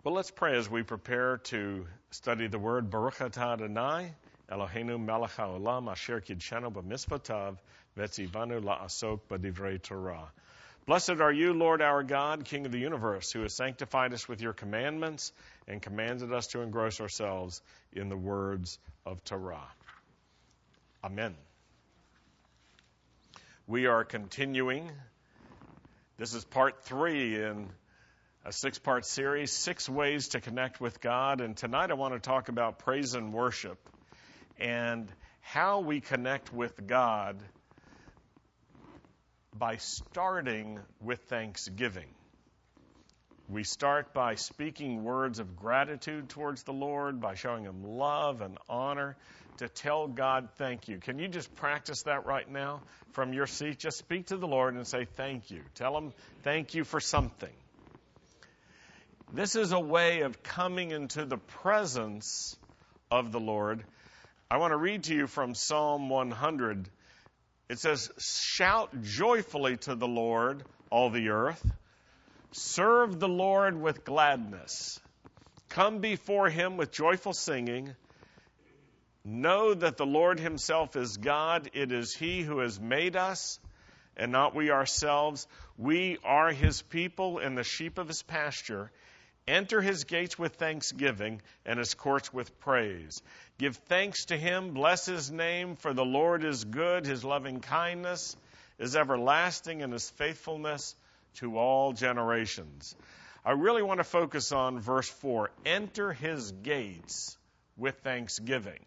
Well, let's pray as we prepare to study the word. Baruch atah Adonai, Eloheinu melech haolam, asher kidshanu b'mitzvotav, v'tzivanu la'asok b'divrei Torah. Blessed are you, Lord our God, King of the universe, who has sanctified us with your commandments and commanded us to engross ourselves in the words of Torah. Amen. We are continuing. This is part 3 in a 6-part series, 6 ways to connect with God. And tonight I want to talk about praise and worship and how we connect with God by starting with thanksgiving. We start by speaking words of gratitude towards the Lord, by showing Him love and honor, to tell God thank you. Can you just practice that right now from your seat? Just speak to the Lord and say thank you. Tell Him thank you for something. This is a way of coming into the presence of the Lord. I want to read to you from Psalm 100. It says, "Shout joyfully to the Lord, all the earth. Serve the Lord with gladness. Come before Him with joyful singing. Know that the Lord Himself is God. It is He who has made us, and not we ourselves. We are His people and the sheep of His pasture. Enter His gates with thanksgiving and His courts with praise. Give thanks to Him, bless His name, for the Lord is good. His loving kindness is everlasting, and His faithfulness to all generations." I really want to focus on verse 4. Enter His gates with thanksgiving.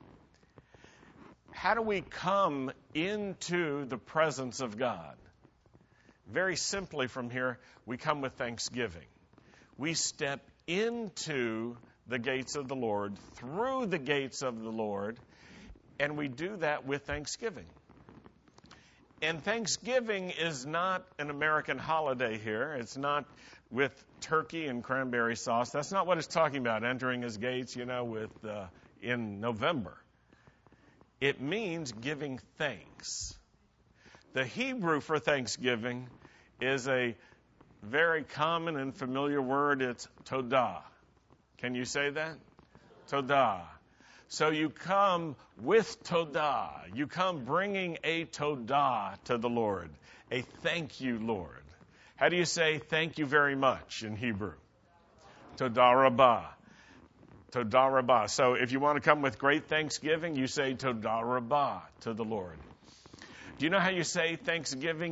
How do we come into the presence of God? Very simply from here, we come with thanksgiving. We step into the gates of the Lord, through the gates of the Lord, and we do that with thanksgiving. And Thanksgiving is not an American holiday here. It's not with turkey and cranberry sauce. That's not what it's talking about, entering His gates, in November. It means giving thanks. The Hebrew for thanksgiving is a very common and familiar word. It's todah. Can you say that? Todah. So you come with todah. You come bringing a todah to the Lord. A thank you, Lord. How do you say thank you very much in Hebrew? Todah rabbah. Todah rabbah. So if you want to come with great thanksgiving, you say todah rabbah to the Lord. Do you know how you say thanksgiving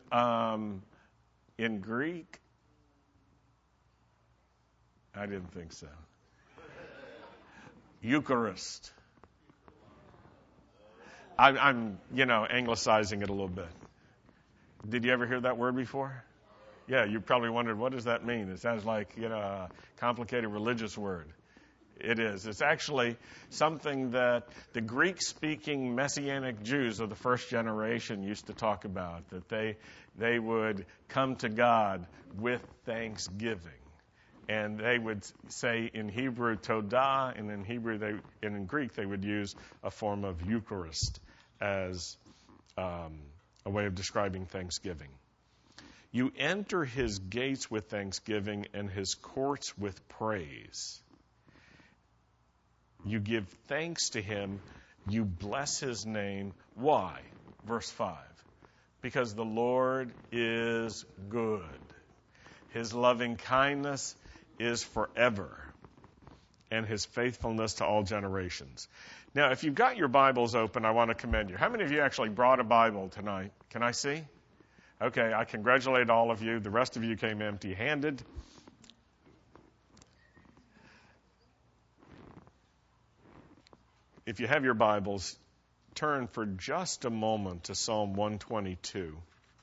in Greek? I didn't think so. Eucharist. I'm anglicizing it a little bit. Did you ever hear that word before? Yeah, you probably wondered, what does that mean? It sounds like, a complicated religious word. It is. It's actually something that the Greek-speaking Messianic Jews of the first generation used to talk about, that they would come to God with thanksgiving. And they would say in Hebrew, Todah, and in Greek they would use a form of Eucharist as a way of describing thanksgiving. You enter His gates with thanksgiving and His courts with praise. You give thanks to Him. You bless His name. Why? Verse 5. Because the Lord is good. His loving kindness is forever, and His faithfulness to all generations. Now, if you've got your Bibles open, I want to commend you. How many of you actually brought a Bible tonight? Can I see? Okay, I congratulate all of you. The rest of you came empty-handed. If you have your Bibles, turn for just a moment to Psalm 122.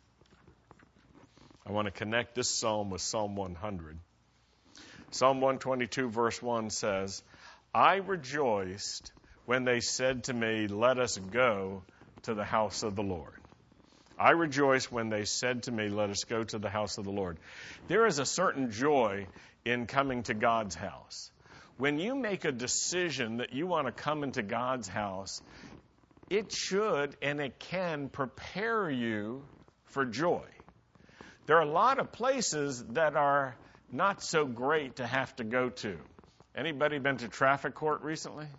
I want to connect this psalm with Psalm 100. Psalm 122 verse 1 says, "I rejoiced when they said to me, 'Let us go to the house of the Lord.'" I rejoiced when they said to me, "Let us go to the house of the Lord." There is a certain joy in coming to God's house. When you make a decision that you want to come into God's house, it should and it can prepare you for joy. There are a lot of places that are not so great to have to go to. Anybody been to traffic court recently?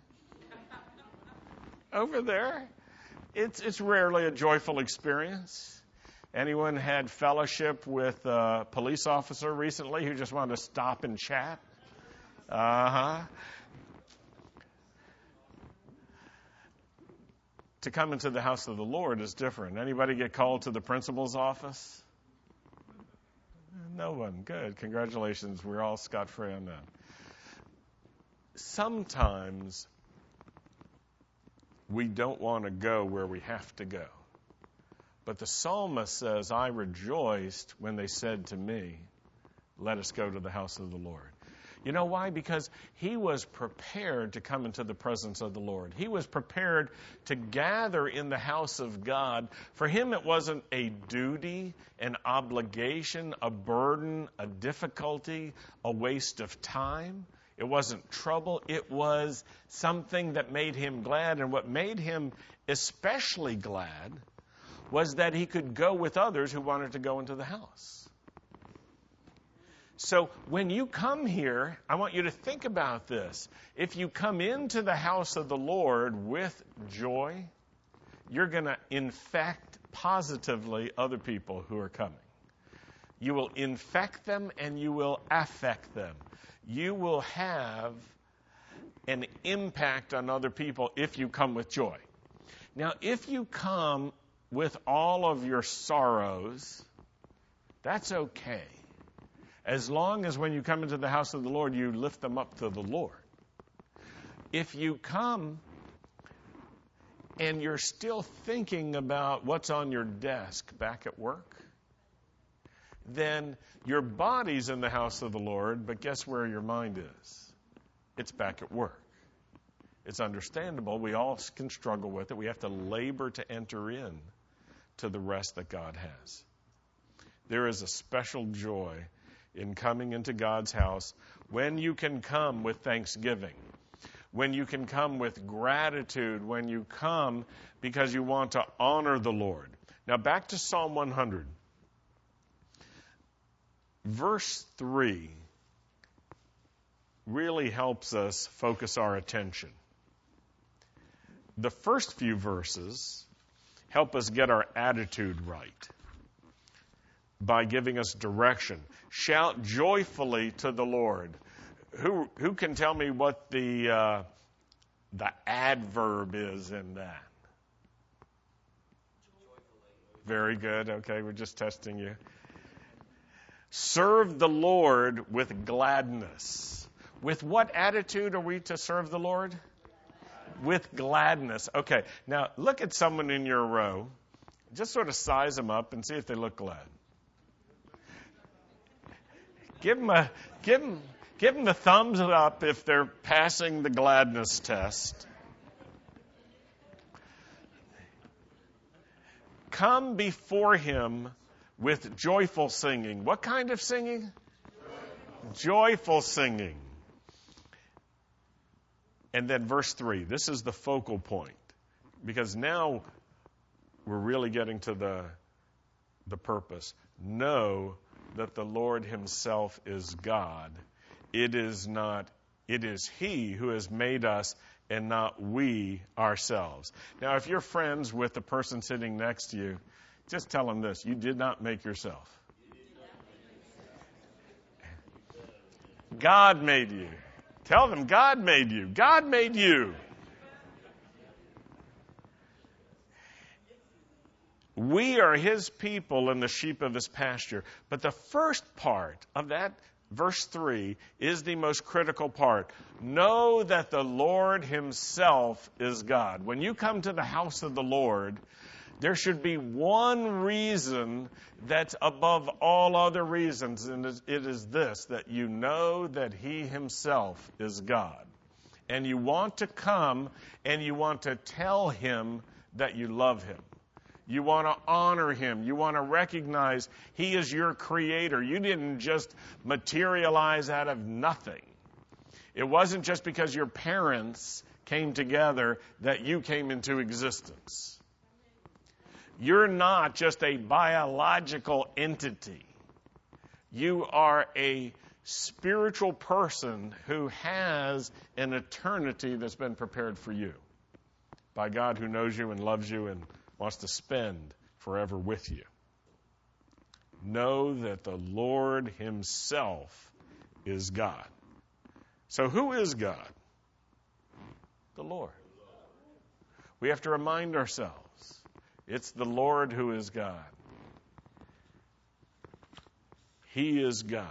Over there? It's rarely a joyful experience. Anyone had fellowship with a police officer recently who just wanted to stop and chat? Uh-huh. To come into the house of the Lord is different. Anybody get called to the principal's office? No one. Good. Congratulations. We're all scot-free on that. Sometimes we don't want to go where we have to go. But the psalmist says, I rejoiced when they said to me, let us go to the house of the Lord. You know why? Because he was prepared to come into the presence of the Lord. He was prepared to gather in the house of God. For him, it wasn't a duty, an obligation, a burden, a difficulty, a waste of time. It wasn't trouble. It was something that made him glad. And what made him especially glad was that he could go with others who wanted to go into the house. So when you come here, I want you to think about this. If you come into the house of the Lord with joy, you're going to infect positively other people who are coming. You will infect them and you will affect them. You will have an impact on other people if you come with joy. Now, if you come with all of your sorrows, that's okay. As long as when you come into the house of the Lord, you lift them up to the Lord. If you come and you're still thinking about what's on your desk back at work, then your body's in the house of the Lord, but guess where your mind is? It's back at work. It's understandable. We all can struggle with it. We have to labor to enter in to the rest that God has. There is a special joy in coming into God's house when you can come with thanksgiving, when you can come with gratitude, when you come because you want to honor the Lord. Now back to Psalm 100. Verse 3 really helps us focus our attention. The first few verses help us get our attitude right by giving us direction. Shout joyfully to the Lord. Who can tell me what the adverb is in that? Very good. Okay, we're just testing you. Serve the Lord with gladness. With what attitude are we to serve the Lord? With gladness. Okay, now look at someone in your row. Just sort of size them up and see if they look glad. Give them the thumbs up if they're passing the gladness test. Come before him with joyful singing. What kind of singing? Joyful singing. And then verse 3. This is the focal point. Because now we're really getting to the purpose. Know that the Lord himself is God. It is he who has made us and not we ourselves. Now, if you're friends with the person sitting next to you, just tell them this. You did not make yourself. God made you. Tell them God made you. God made you. We are his people and the sheep of his pasture. But the first part of that, verse 3, is the most critical part. Know that the Lord himself is God. When you come to the house of the Lord, there should be one reason that's above all other reasons, and it is this, that you know that he himself is God. And you want to come and you want to tell him that you love him. You want to honor him. You want to recognize he is your creator. You didn't just materialize out of nothing. It wasn't just because your parents came together that you came into existence. You're not just a biological entity. You are a spiritual person who has an eternity that's been prepared for you by God who knows you and loves you and wants to spend forever with you. Know that the Lord himself is God. So who is God? The Lord. We have to remind ourselves, it's the Lord who is God. He is God.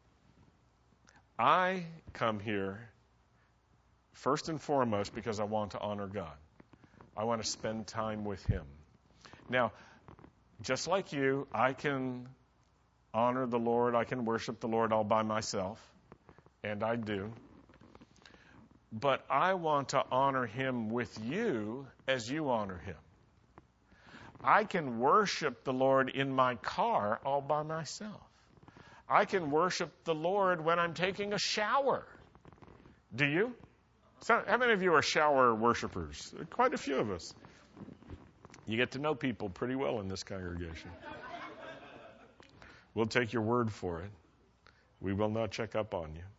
I come here first and foremost because I want to honor God. I want to spend time with him. Now, just like you, I can honor the Lord, I can worship the Lord all by myself, and I do. But I want to honor him with you as you honor him. I can worship the Lord in my car all by myself. I can worship the Lord when I'm taking a shower. Do you? So, how many of you are shower worshipers? Quite a few of us. You get to know people pretty well in this congregation. We'll take your word for it. We will not check up on you.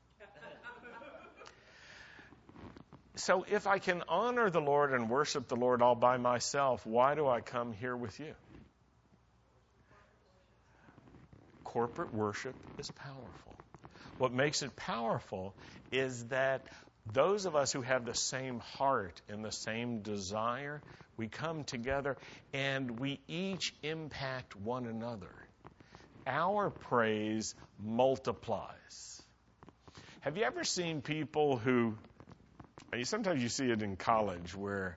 So if I can honor the Lord and worship the Lord all by myself, why do I come here with you? Corporate worship is powerful. What makes it powerful is that those of us who have the same heart and the same desire, we come together and we each impact one another. Our praise multiplies. Have you ever seen people who, sometimes you see it in college where,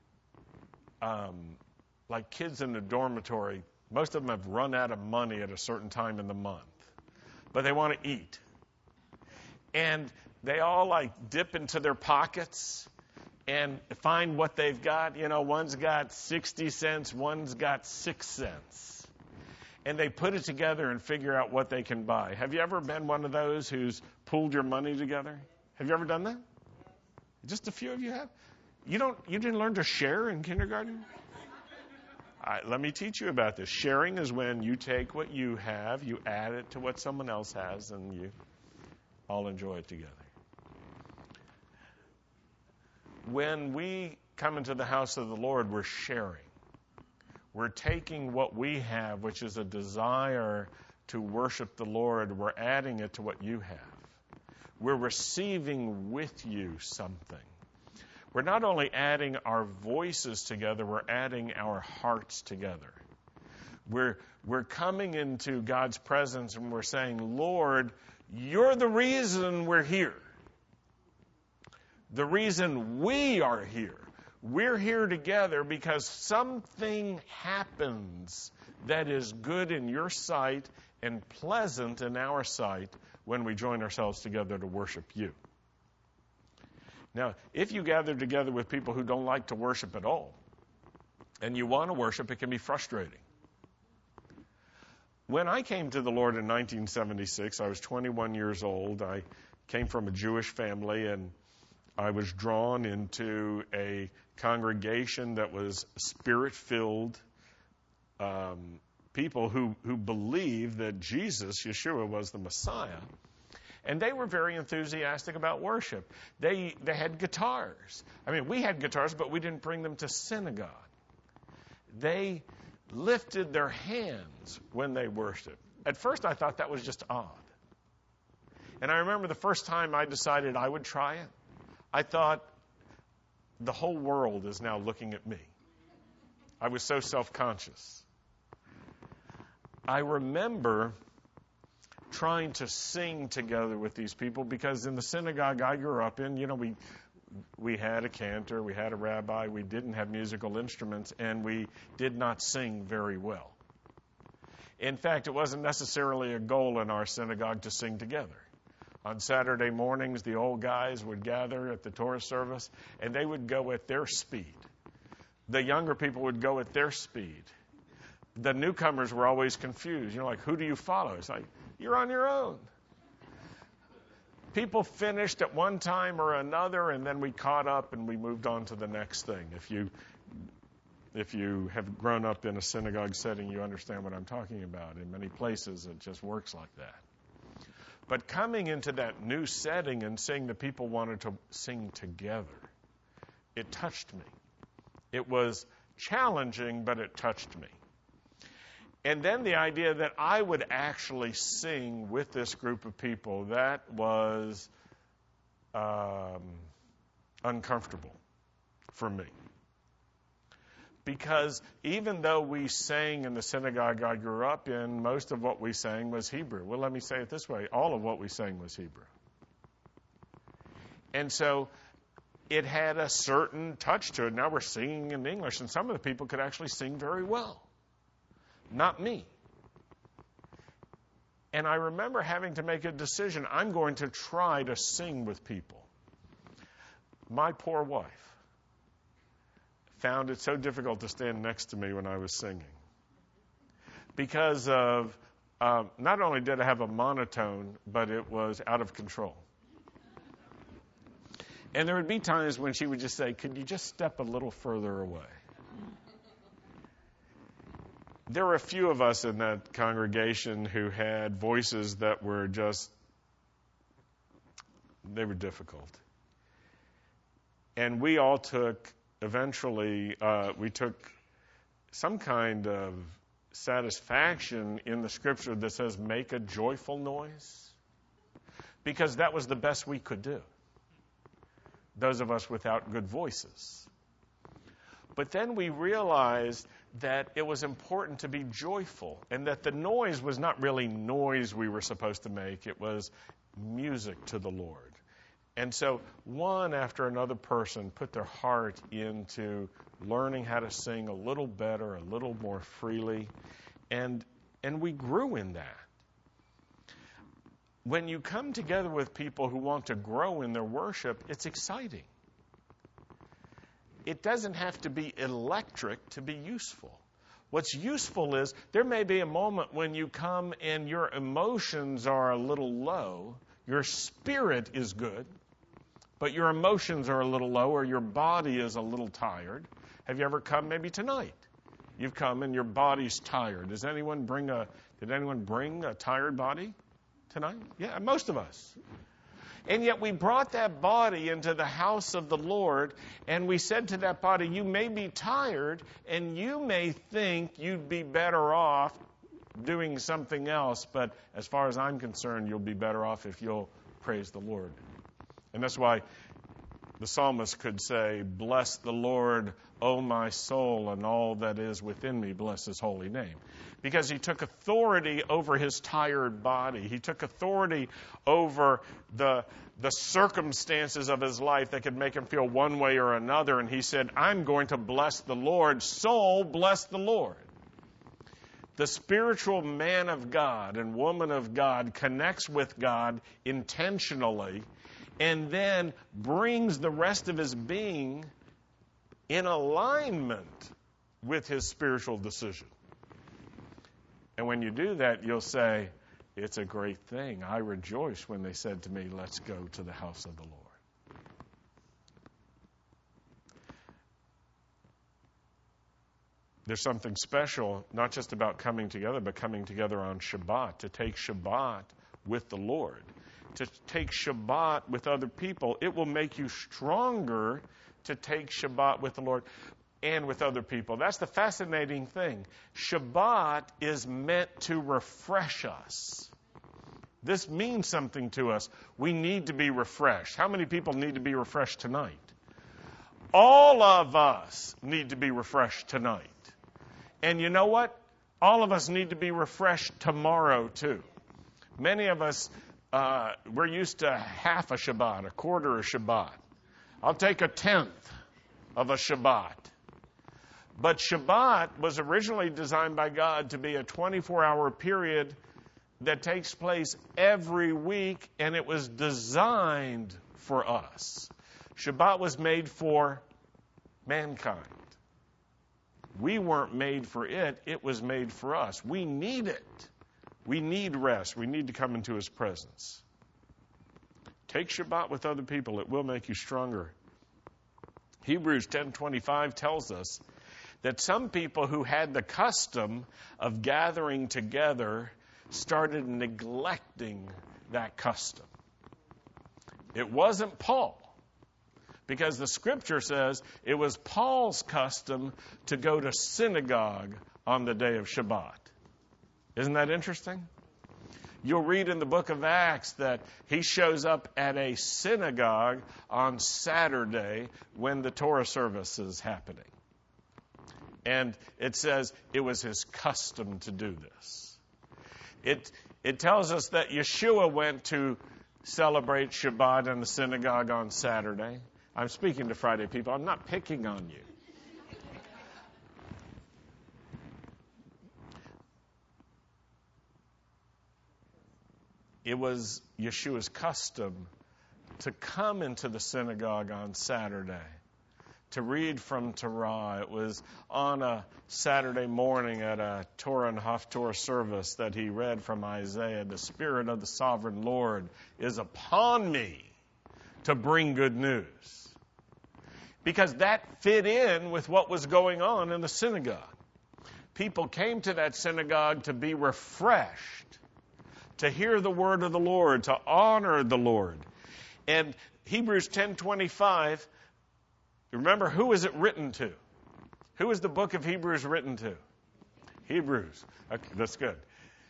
like kids in the dormitory, most of them have run out of money at a certain time in the month, but they want to eat. And they all like dip into their pockets and find what they've got. You know, one's got 60 cents, one's got 6 cents. And they put it together and figure out what they can buy. Have you ever been one of those who's pulled your money together? Have you ever done that? Just a few of you have? You didn't learn to share in kindergarten? Let me teach you about this. Sharing is when you take what you have, you add it to what someone else has, and you all enjoy it together. When we come into the house of the Lord, we're sharing. We're taking what we have, which is a desire to worship the Lord, we're adding it to what you have. We're receiving with you something. We're not only adding our voices together, we're adding our hearts together. We're coming into God's presence and we're saying, Lord, you're the reason we're here. The reason we are here. We're here together because something happens that is good in your sight and pleasant in our sight when we join ourselves together to worship you. Now, if you gather together with people who don't like to worship at all, and you want to worship, it can be frustrating. When I came to the Lord in 1976, I was 21 years old. I came from a Jewish family, and I was drawn into a congregation that was spirit-filled people who believed that Jesus, Yeshua, was the Messiah. And they were very enthusiastic about worship. They had guitars. I mean, we had guitars, but we didn't bring them to synagogue. They lifted their hands when they worshiped. At first, I thought that was just odd. And I remember the first time I decided I would try it, I thought, the whole world is now looking at me. I was so self-conscious. I remember trying to sing together with these people because in the synagogue I grew up in, we had a cantor, we had a rabbi, we didn't have musical instruments, and we did not sing very well. In fact, it wasn't necessarily a goal in our synagogue to sing together. On Saturday mornings, the old guys would gather at the Torah service, and they would go at their speed. The younger people would go at their speed. The newcomers were always confused. Like, who do you follow? It's like, you're on your own. People finished at one time or another, and then we caught up and we moved on to the next thing. If you have grown up in a synagogue setting, you understand what I'm talking about. In many places, it just works like that. But coming into that new setting and seeing the people wanted to sing together, it touched me. It was challenging, but it touched me. And then the idea that I would actually sing with this group of people, that was uncomfortable for me. Because even though we sang in the synagogue I grew up in, most of what we sang was Hebrew. Well, let me say it this way. All of what we sang was Hebrew. And so it had a certain touch to it. Now we're singing in English, and some of the people could actually sing very well. Not me. And I remember having to make a decision. I'm going to try to sing with people. My poor wife found it so difficult to stand next to me when I was singing. Because of, not only did I have a monotone, but it was out of control. And there would be times when she would just say, could you just step a little further away? There were a few of us in that congregation who had voices that were just, they were difficult. And we all took, eventually, we took some kind of satisfaction in the scripture that says, make a joyful noise. Because that was the best we could do. Those of us without good voices. But then we realized that it was important to be joyful, and that the noise was not really noise we were supposed to make. It was music to the Lord. And so one after another person put their heart into learning how to sing a little better, a little more freely, and we grew in that. When you come together with people who want to grow in their worship, it's exciting. It doesn't have to be electric to be useful. What's useful is there may be a moment when you come and your emotions are a little low. Your spirit is good, but your emotions are a little low, or your body is a little tired. Have you ever come maybe tonight? You've come and your body's tired. Did anyone bring a tired body tonight? Yeah, most of us. And yet we brought that body into the house of the Lord, and we said to that body, you may be tired, and you may think you'd be better off doing something else, but as far as I'm concerned, you'll be better off if you'll praise the Lord. And that's why the psalmist could say, bless the Lord, O my soul, and all that is within me, bless his holy name. Because he took authority over his tired body. He took authority over the circumstances of his life that could make him feel one way or another. And he said, I'm going to bless the Lord. Soul, bless the Lord. The spiritual man of God and woman of God connects with God intentionally and then brings the rest of his being in alignment with his spiritual decision. And when you do that, you'll say, it's a great thing. I rejoice when they said to me, let's go to the house of the Lord. There's something special, not just about coming together, but coming together on Shabbat, to take Shabbat with the Lord, to take Shabbat with other people. It will make you stronger to take Shabbat with the Lord and with other people. That's the fascinating thing. Shabbat is meant to refresh us. This means something to us. We need to be refreshed. How many people need to be refreshed tonight? All of us need to be refreshed tonight. And you know what? All of us need to be refreshed tomorrow too. Many of us, we're used to half a Shabbat, a quarter of Shabbat. I'll take a tenth of a Shabbat. But Shabbat was originally designed by God to be a 24-hour period that takes place every week, and it was designed for us. Shabbat was made for mankind. We weren't made for it. It was made for us. We need it. We need rest. We need to come into his presence. Take Shabbat with other people. It will make you stronger. Hebrews 10:25 tells us that some people who had the custom of gathering together started neglecting that custom. It wasn't Paul, because the scripture says it was Paul's custom to go to synagogue on the day of Shabbat. Isn't that interesting? You'll read in the book of Acts that he shows up at a synagogue on Saturday when the Torah service is happening. And it says it was his custom to do this. It tells us that Yeshua went to celebrate Shabbat in the synagogue on Saturday. I'm speaking to Friday people. I'm not picking on you. It was Yeshua's custom to come into the synagogue on Saturday to read from Torah. It was on a Saturday morning at a Torah and Haftorah service that he read from Isaiah, "The Spirit of the Sovereign Lord is upon me to bring good news." Because that fit in with what was going on in the synagogue. People came to that synagogue to be refreshed, to hear the word of the Lord, to honor the Lord. And Hebrews 10:25, remember, who is it written to? Who is the book of Hebrews written to? Hebrews. Okay, that's good.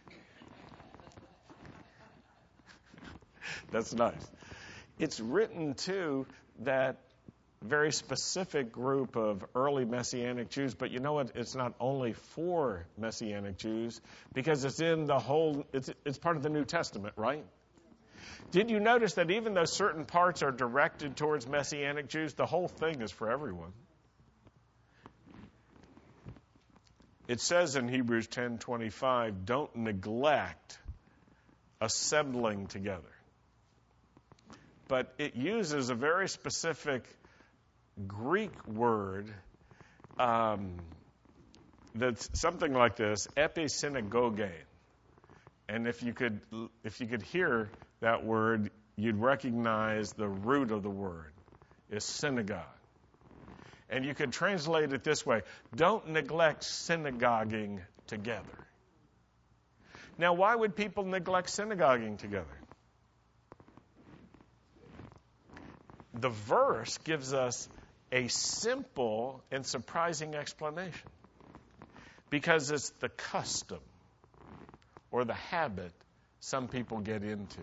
That's nice. It's written to that very specific group of early Messianic Jews, but you know what? It's not only for Messianic Jews, because it's in the whole, it's part of the New Testament, right? Did you notice that even though certain parts are directed towards Messianic Jews, the whole thing is for everyone? It says in Hebrews 10:25, don't neglect assembling together. But it uses a very specific Greek word that's something like this, episynagoge. And if you could hear that word, you'd recognize the root of the word is synagogue. And you could translate it this way: don't neglect synagoguing together. Now, why would people neglect synagoguing together? The verse gives us a simple and surprising explanation. Because it's the custom or the habit some people get into.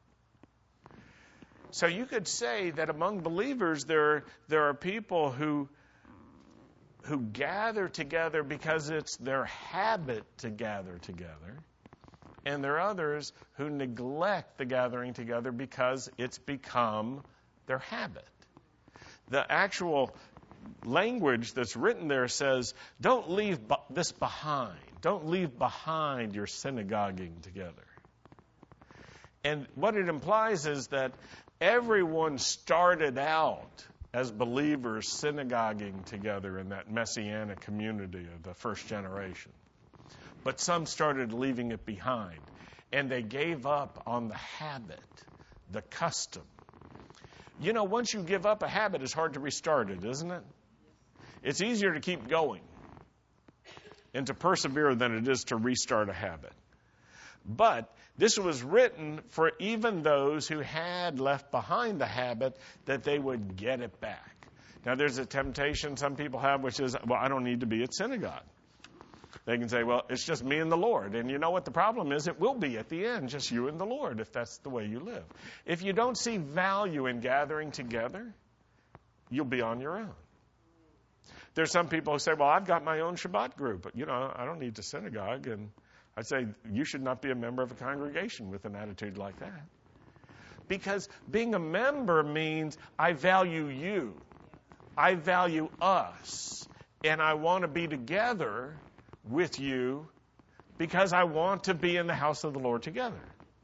So you could say that among believers there are people who gather together because it's their habit to gather together. And there are others who neglect the gathering together because it's become their habit. The actual language that's written there says, don't leave this behind. Don't leave behind your synagoguing together. And what it implies is that everyone started out as believers synagoguing together in that Messianic community of the first generation. But some started leaving it behind. And they gave up on the habit, the custom. You know, once you give up a habit, it's hard to restart it, isn't it? It's easier to keep going and to persevere than it is to restart a habit. But this was written for even those who had left behind the habit, that they would get it back. Now, there's a temptation some people have, which is, well, I don't need to be at synagogue. They can say, well, it's just me and the Lord. And you know what the problem is? It will be at the end, just you and the Lord, if that's the way you live. If you don't see value in gathering together, you'll be on your own. There's some people who say, well, I've got my own Shabbat group, but, I don't need to synagogue. And I'd say you should not be a member of a congregation with an attitude like that. Because being a member means I value you. I value us. And I want to be together with you because I want to be in the house of the Lord together.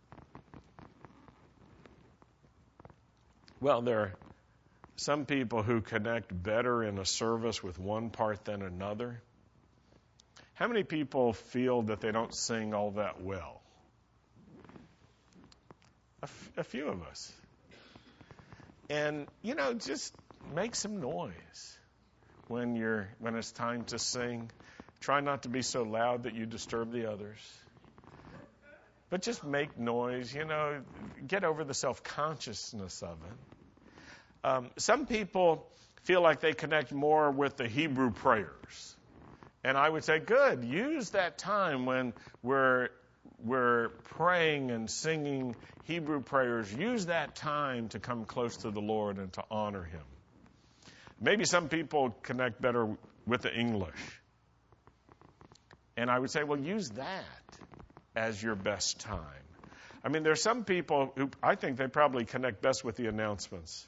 Well, there are some people who connect better in a service with one part than another. How many people feel that they don't sing all that well? A few of us. And, just make some noise when it's time to sing. Try not to be so loud that you disturb the others. but just make noise, get over the self-consciousness of it. Some people feel like they connect more with the Hebrew prayers. And I would say, good, use that time when we're praying and singing Hebrew prayers. Use that time to come close to the Lord and to honor Him. Maybe some people connect better with the English. And I would say, well, use that as your best time. I mean, there's some people who I think they probably connect best with the announcements.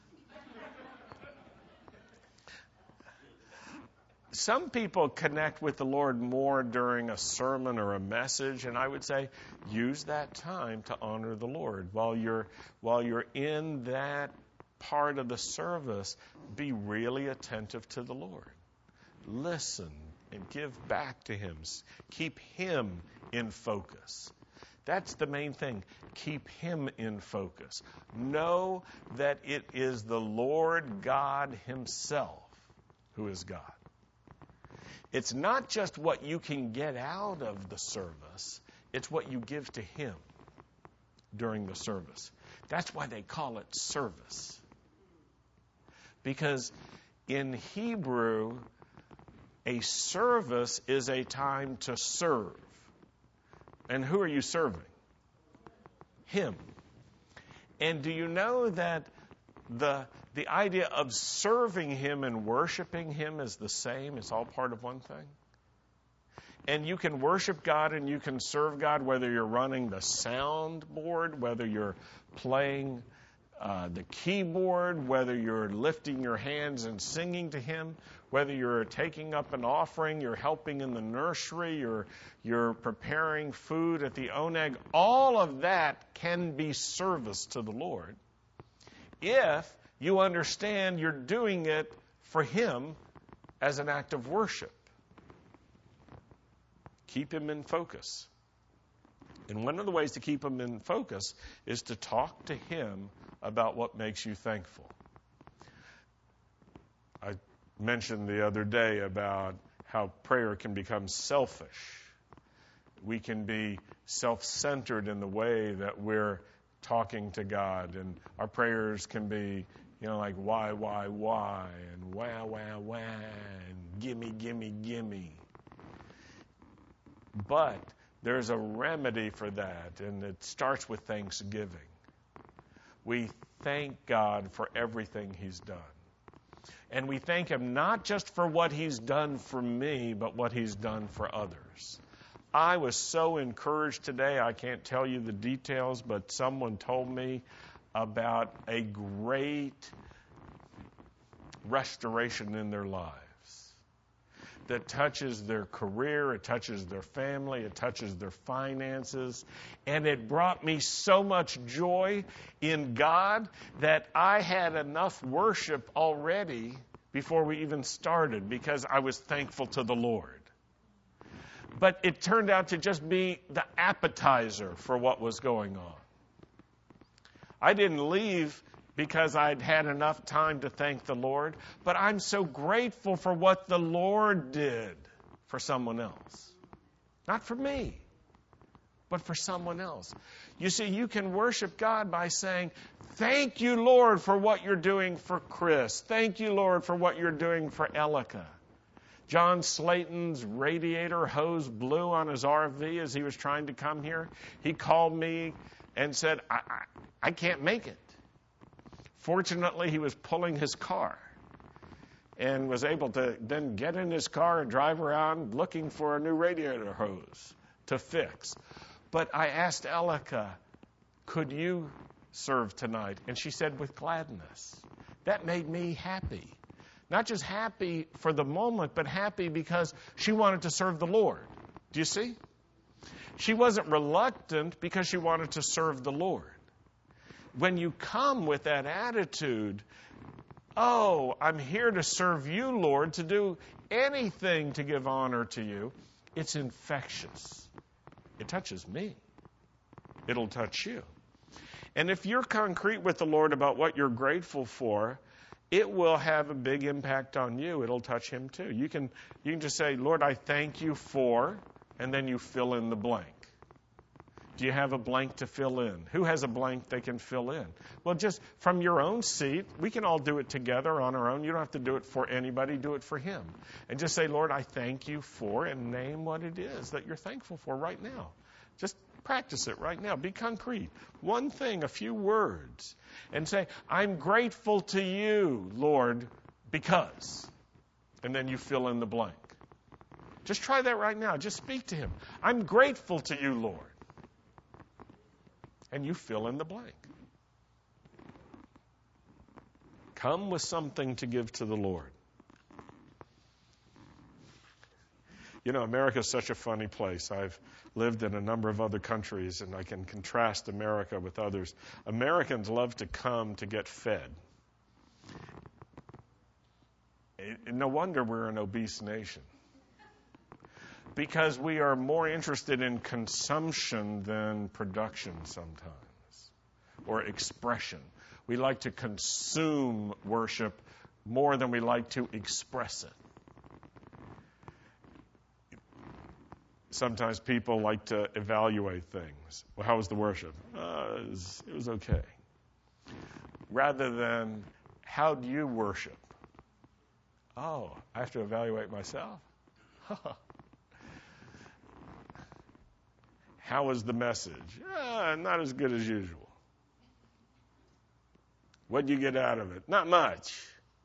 Some people connect with the Lord more during a sermon or a message, and I would say use that time to honor the Lord. While you're in that part of the service, be really attentive to the Lord. Listen and give back to Him. Keep Him in focus. That's the main thing. Keep Him in focus. Know that it is the Lord God Himself who is God. It's not just what you can get out of the service. It's what you give to Him during the service. That's why they call it service. Because in Hebrew, a service is a time to serve. And who are you serving? Him. And do you know that the idea of serving Him and worshiping Him is the same? It's all part of one thing. And you can worship God and you can serve God whether you're running the soundboard, whether you're playing the keyboard, whether you're lifting your hands and singing to Him, whether you're taking up an offering, you're helping in the nursery, you're preparing food at the oneg. All of that can be service to the Lord if you understand you're doing it for Him as an act of worship. Keep Him in focus. And one of the ways to keep Him in focus is to talk to Him about what makes you thankful. I mentioned the other day about how prayer can become selfish. We can be self-centered in the way that we're talking to God, and our prayers can be, like why, and wah, and gimme. But there's a remedy for that, and it starts with thanksgiving. We thank God for everything He's done. And we thank Him not just for what He's done for me, but what He's done for others. I was so encouraged today, I can't tell you the details, but someone told me about a great restoration in their lives that touches their career, it touches their family, it touches their finances. And it brought me so much joy in God that I had enough worship already before we even started because I was thankful to the Lord. But it turned out to just be the appetizer for what was going on. I didn't leave because I'd had enough time to thank the Lord, but I'm so grateful for what the Lord did for someone else. Not for me, but for someone else. You see, you can worship God by saying, thank you, Lord, for what you're doing for Chris. Thank you, Lord, for what you're doing for Elika. John Slayton's radiator hose blew on his RV as he was trying to come here. He called me and said, I can't make it. Fortunately, he was pulling his car and was able to then get in his car and drive around looking for a new radiator hose to fix. But I asked Elika, could you serve tonight? And she said, with gladness. That made me happy. Not just happy for the moment, but happy because she wanted to serve the Lord. Do you see? She wasn't reluctant because she wanted to serve the Lord. When you come with that attitude, oh, I'm here to serve you, Lord, to do anything to give honor to you, it's infectious. It touches me. It'll touch you. And if you're concrete with the Lord about what you're grateful for, it will have a big impact on you. It'll touch Him too. You can just say, Lord, I thank you for, and then you fill in the blank. Do you have a blank to fill in? Who has a blank they can fill in? Well, just from your own seat, we can all do it together on our own. You don't have to do it for anybody. Do it for Him. And just say, Lord, I thank you for, and name what it is that you're thankful for right now. Just practice it right now. Be concrete. One thing, a few words. And say, I'm grateful to you, Lord, because. And then you fill in the blank. Just try that right now. Just speak to Him. I'm grateful to you, Lord. And you fill in the blank. Come with something to give to the Lord. You know, America is such a funny place. I've lived in a number of other countries, and I can contrast America with others. Americans love to come to get fed. No wonder we're an obese nation. Because we are more interested in consumption than production sometimes, or expression. We like to consume worship more than we like to express it. Sometimes people like to evaluate things. Well, how was the worship? It was okay. Rather than, how do you worship? Oh, I have to evaluate myself? How was the message? Not as good as usual. What did you get out of it? Not much.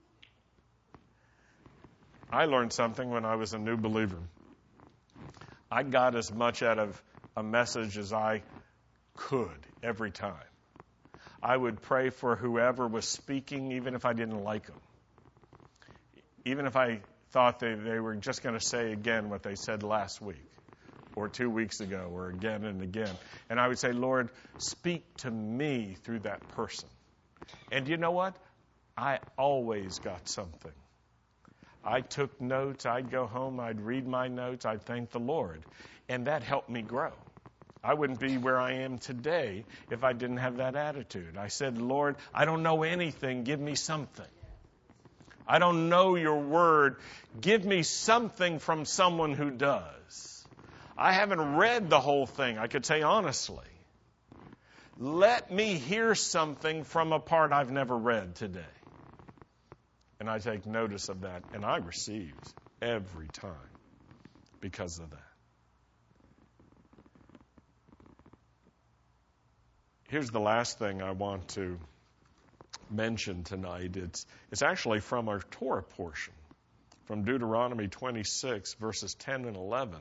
I learned something when I was a new believer. I got as much out of a message as I could every time. I would pray for whoever was speaking, even if I didn't like them. Even if I thought they were just going to say again what they said last week, or 2 weeks ago, or again and again. And I would say, Lord, speak to me through that person. And you know what? I always got something. I took notes. I'd go home. I'd read my notes. I'd thank the Lord. And that helped me grow. I wouldn't be where I am today if I didn't have that attitude. I said, Lord, I don't know anything. Give me something. I don't know your word. Give me something from someone who does. I haven't read the whole thing, I could say honestly. Let me hear something from a part I've never read today. And I take notice of that, and I received every time because of that. Here's the last thing I want to mention tonight. It's actually from our Torah portion, from Deuteronomy 26, verses 10 and 11.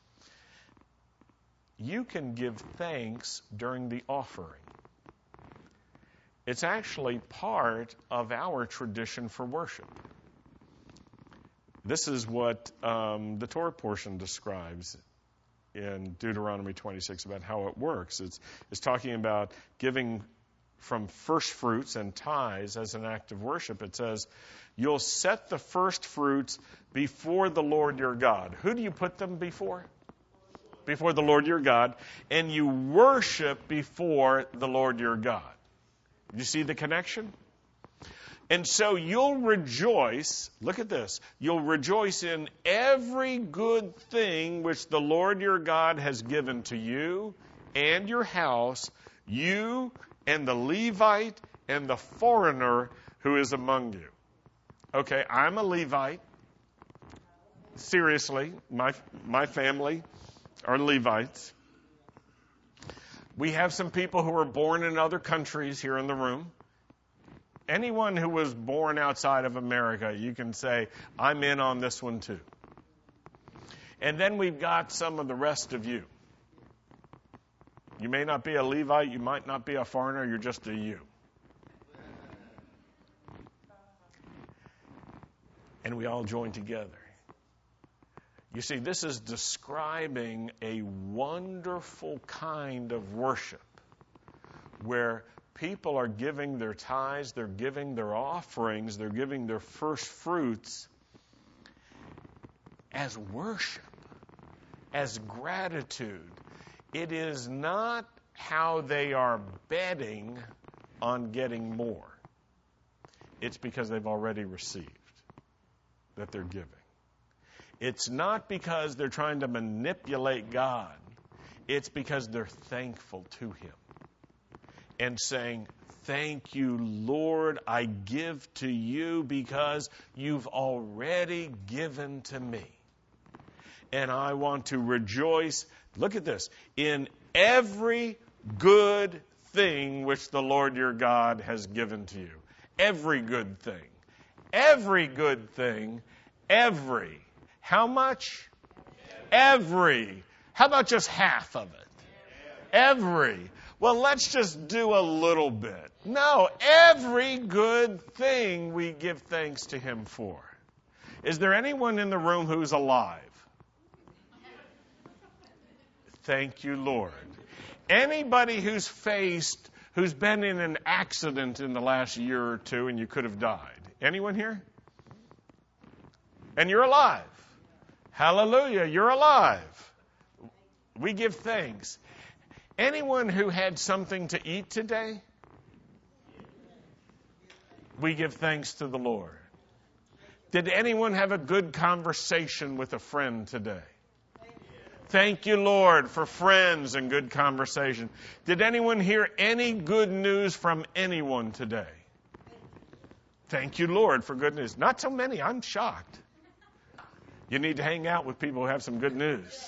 You can give thanks during the offering. It's actually part of our tradition for worship. This is what the Torah portion describes in Deuteronomy 26 about how it works. It's talking about giving from first fruits and tithes as an act of worship. It says, you'll set the first fruits before the Lord your God. Who do you put them before? Before the Lord your God, and you worship before the Lord your God. You see the connection? And so you'll rejoice, look at this, you'll rejoice in every good thing which the Lord your God has given to you and your house, you and the Levite and the foreigner who is among you. Okay, I'm a Levite. Seriously, my family are Levites. We have some people who were born in other countries here in the room. Anyone who was born outside of America, you can say, I'm in on this one too. And then we've got some of the rest of you. You may not be a Levite, you might not be a foreigner, you're just a you. And we all join together. You see, this is describing a wonderful kind of worship where people are giving their tithes, they're giving their offerings, they're giving their first fruits as worship, as gratitude. It is not how they are betting on getting more. It's because they've already received that they're giving. It's not because they're trying to manipulate God. It's because they're thankful to him and saying, thank you, Lord, I give to you because you've already given to me. And I want to rejoice, look at this, in every good thing which the Lord your God has given to you. Every good thing. Every good thing. Every. How much? Every. How about just half of it? Every. Well, let's just do a little bit. No, every good thing we give thanks to him for. Is there anyone in the room who's alive? Thank you, Lord. Anybody who's been in an accident in the last year or two and you could have died? Anyone here? And you're alive. Hallelujah, you're alive. We give thanks. Anyone who had something to eat today? We give thanks to the Lord. Did anyone have a good conversation with a friend today? Thank you, Lord, for friends and good conversation. Did anyone hear any good news from anyone today? Thank you, Lord, for good news. Not so many. I'm shocked. You need to hang out with people who have some good news.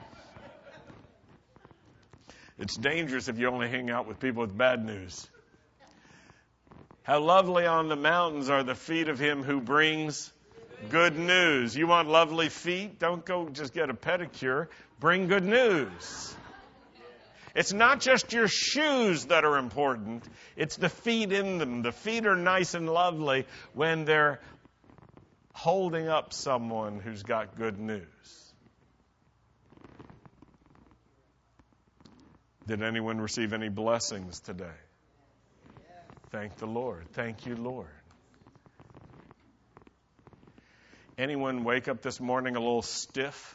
It's dangerous if you only hang out with people with bad news. How lovely on the mountains are the feet of him who brings good news. You want lovely feet? Don't go just get a pedicure. Bring good news. It's not just your shoes that are important. It's the feet in them. The feet are nice and lovely when they're holding up someone who's got good news. Did anyone receive any blessings today? Thank the Lord. Thank you, Lord. Anyone wake up this morning a little stiff?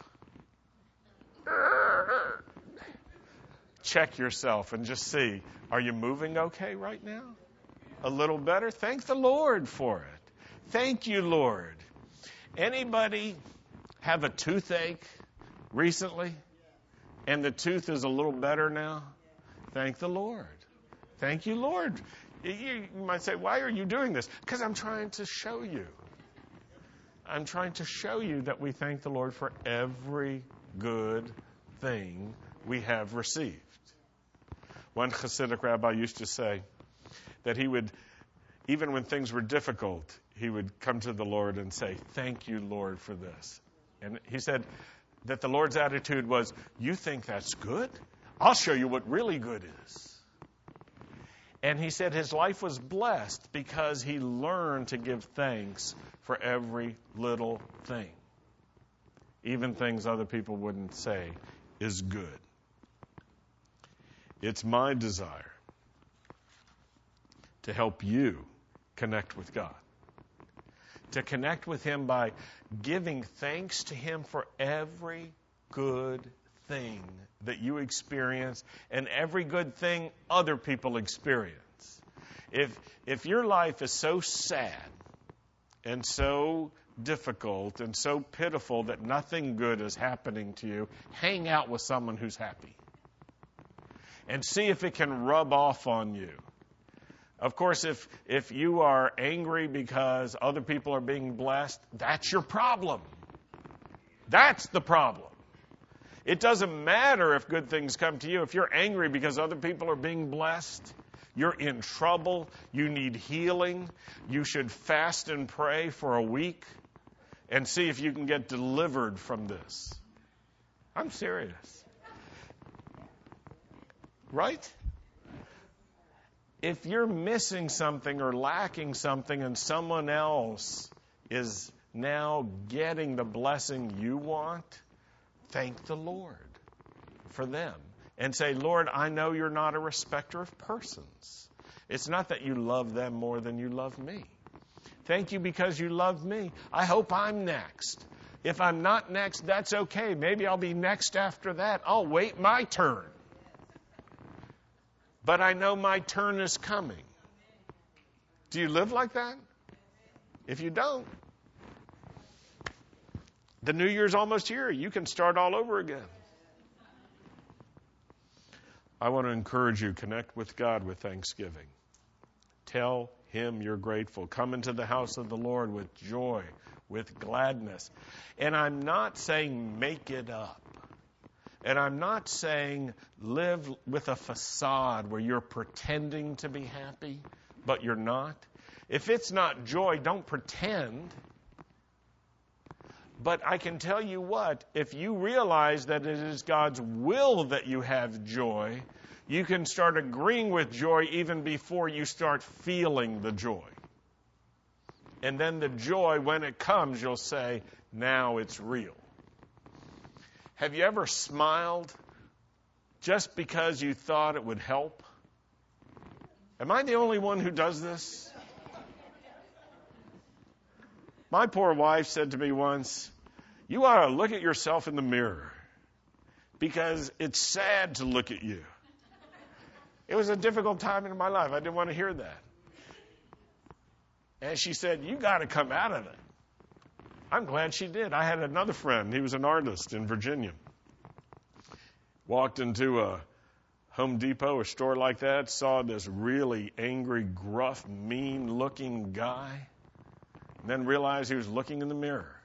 Check yourself and just see, are you moving okay right now? A little better? Thank the Lord for it. Thank you, Lord. Anybody have a toothache recently? And the tooth is a little better now? Thank the Lord. Thank you, Lord. You might say, why are you doing this? Because I'm trying to show you. I'm trying to show you that we thank the Lord for every good thing we have received. One Hasidic rabbi used to say that he would, even when things were difficult, he would come to the Lord and say, thank you, Lord, for this. And he said that the Lord's attitude was, you think that's good? I'll show you what really good is. And he said his life was blessed because he learned to give thanks for every little thing. Even things other people wouldn't say is good. It's my desire to help you connect with God. To connect with him by giving thanks to him for every good thing that you experience and every good thing other people experience. If your life is so sad and so difficult and so pitiful that nothing good is happening to you, hang out with someone who's happy and see if it can rub off on you. Of course, if you are angry because other people are being blessed, that's your problem. That's the problem. It doesn't matter if good things come to you. If you're angry because other people are being blessed, you're in trouble. You need healing. You should fast and pray for a week and see if you can get delivered from this. I'm serious. Right? If you're missing something or lacking something and someone else is now getting the blessing you want, thank the Lord for them. And say, Lord, I know you're not a respecter of persons. It's not that you love them more than you love me. Thank you because you love me. I hope I'm next. If I'm not next, that's okay. Maybe I'll be next after that. I'll wait my turn. But I know my turn is coming. Do you live like that? If you don't, the New Year's almost here. You can start all over again. I want to encourage you, connect with God with thanksgiving. Tell Him you're grateful. Come into the house of the Lord with joy, with gladness. And I'm not saying make it up. And I'm not saying live with a facade where you're pretending to be happy, but you're not. If it's not joy, don't pretend. But I can tell you what, if you realize that it is God's will that you have joy, you can start agreeing with joy even before you start feeling the joy. And then the joy, when it comes, you'll say, now it's real. Have you ever smiled just because you thought it would help? Am I the only one who does this? My poor wife said to me once, you ought to look at yourself in the mirror because it's sad to look at you. It was a difficult time in my life. I didn't want to hear that. And she said, you got to come out of it. I'm glad she did. I had another friend. He was an artist in Virginia. Walked into a Home Depot, a store like that, saw this really angry, gruff, mean-looking guy, and then realized he was looking in the mirror.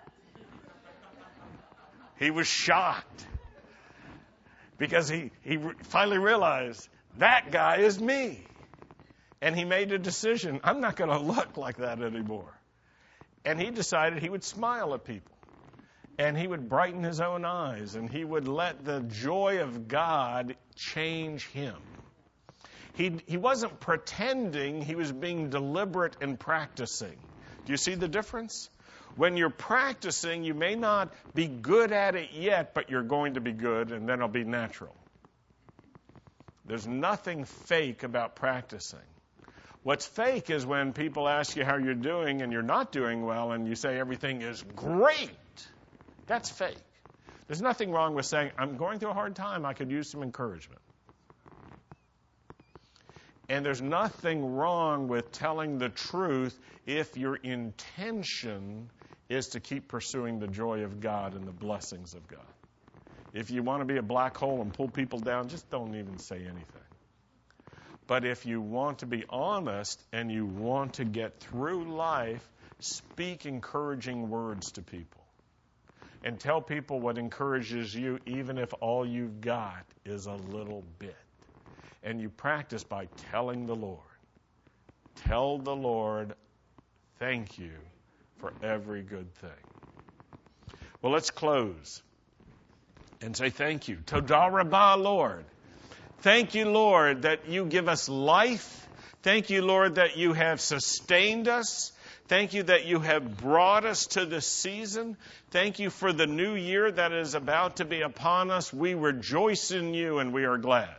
He was shocked because he finally realized that guy is me. And he made a decision, I'm not going to look like that anymore. And he decided he would smile at people. And he would brighten his own eyes. And he would let the joy of God change him. He wasn't pretending, he was being deliberate and practicing. Do you see the difference? When you're practicing, you may not be good at it yet, but you're going to be good, and then it'll be natural. There's nothing fake about practicing. What's fake is when people ask you how you're doing and you're not doing well and you say everything is great. That's fake. There's nothing wrong with saying, I'm going through a hard time. I could use some encouragement. And there's nothing wrong with telling the truth if your intention is to keep pursuing the joy of God and the blessings of God. If you want to be a black hole and pull people down, just don't even say anything. But if you want to be honest and you want to get through life, speak encouraging words to people. And tell people what encourages you, even if all you've got is a little bit. And you practice by telling the Lord. Tell the Lord, thank you for every good thing. Well, let's close and say thank you. Todah Rabbah, Lord. Thank you, Lord, that you give us life. Thank you, Lord, that you have sustained us. Thank you that you have brought us to this season. Thank you for the new year that is about to be upon us. We rejoice in you and we are glad.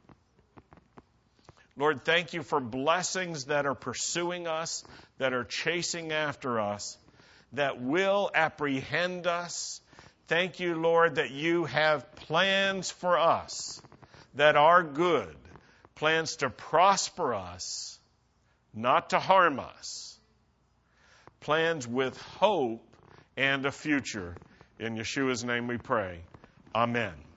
Lord, thank you for blessings that are pursuing us, that are chasing after us, that will apprehend us. Thank you, Lord, that you have plans for us that are good, plans to prosper us, not to harm us, plans with hope and a future. In Yeshua's name we pray. Amen.